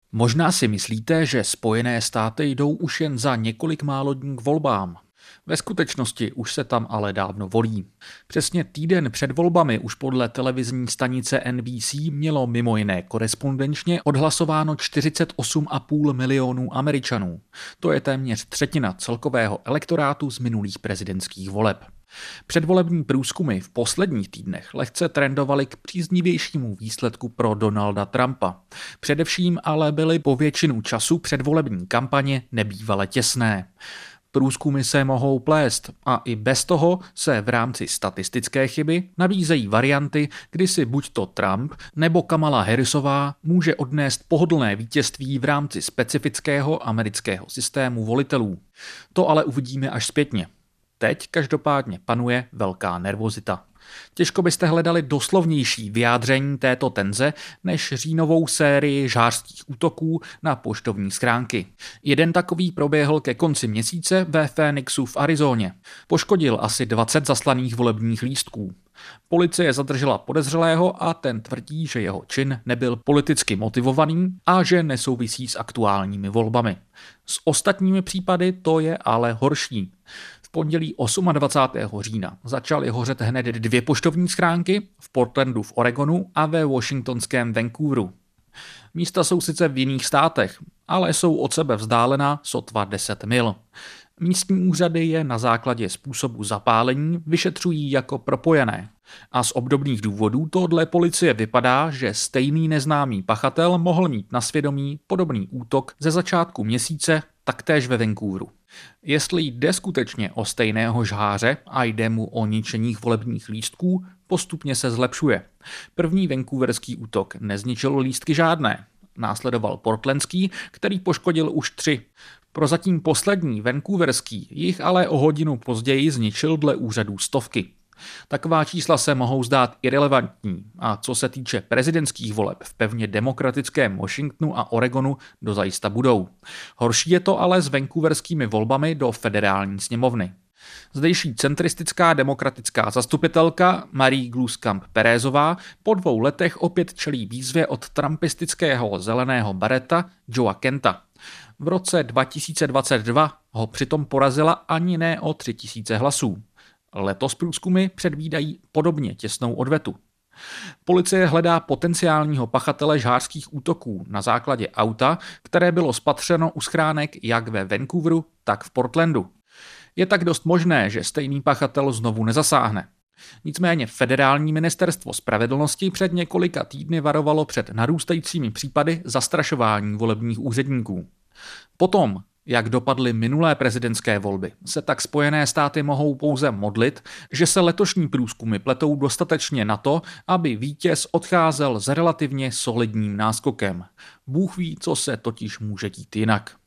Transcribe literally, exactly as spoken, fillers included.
Možná si myslíte, že Spojené státy jdou už jen za několik málo dní k volbám. Ve skutečnosti už se tam ale dávno volí. Přesně týden před volbami už podle televizní stanice N B C mělo mimo jiné korespondenčně odhlasováno čtyřicet osm a půl milionů Američanů. To je téměř třetina celkového elektorátu z minulých prezidentských voleb. Předvolební průzkumy v posledních týdnech lehce trendovaly k příznivějšímu výsledku pro Donalda Trumpa. Především ale byly po většinu času předvolební kampaně nebývale těsné. Průzkumy se mohou plést a i bez toho se v rámci statistické chyby nabízejí varianty, kdy si buď to Trump nebo Kamala Harrisová může odnést pohodlné vítězství v rámci specifického amerického systému volitelů. To ale uvidíme až zpětně. Teď každopádně panuje velká nervozita. Těžko byste hledali doslovnější vyjádření této tenze než říjnovou sérii žhářských útoků na poštovní schránky. Jeden takový proběhl ke konci měsíce ve Phoenixu v Arizoně. Poškodil asi dvacet zaslaných volebních lístků. Policie zadržela podezřelého a ten tvrdí, že jeho čin nebyl politicky motivovaný a že nesouvisí s aktuálními volbami. S ostatními případy to je ale horší. V pondělí dvacátého osmého října začaly hořet hned dvě poštovní schránky v Portlandu v Oregonu a ve washingtonském Vancouveru. Místa jsou sice v jiných státech, ale jsou od sebe vzdálená sotva deset mil. Místní úřady je na základě způsobu zapálení vyšetřují jako propojené. A z obdobných důvodů to dle policie vypadá, že stejný neznámý pachatel mohl mít na svědomí podobný útok ze začátku měsíce taktéž ve Vancouveru. Jestli jde skutečně o stejného žháře a jde mu o ničení volebních lístků, postupně se zlepšuje. První vancouverský útok nezničil lístky žádné. Následoval portlandský, který poškodil už tři. Prozatím poslední vancouverský jich ale o hodinu později zničil dle úřadů stovky. Taková čísla se mohou zdát irelevantní a co se týče prezidentských voleb v pevně demokratickém Washingtonu a Oregonu dozajista budou. Horší je to ale s vancouverskými volbami do federální sněmovny. Zdejší centristická demokratická zastupitelka Marie Gluckskamp Perezová po dvou letech opět čelí výzvě od trumpistického zeleného bareta Joea Kenta. V roce dva tisíce dvacet dva ho přitom porazila ani ne o tři tisíce hlasů. Letos průzkumy předvídají podobně těsnou odvetu. Policie hledá potenciálního pachatele žhářských útoků na základě auta, které bylo spatřeno u schránek jak ve Vancouveru, tak v Portlandu. Je tak dost možné, že stejný pachatel znovu nezasáhne. Nicméně federální ministerstvo spravedlnosti před několika týdny varovalo před narůstajícími případy zastrašování volebních úředníků. Potom, jak dopadly minulé prezidentské volby, se tak Spojené státy mohou pouze modlit, že se letošní průzkumy pletou dostatečně na to, aby vítěz odcházel s relativně solidním náskokem. Bůh ví, co se totiž může dít jinak.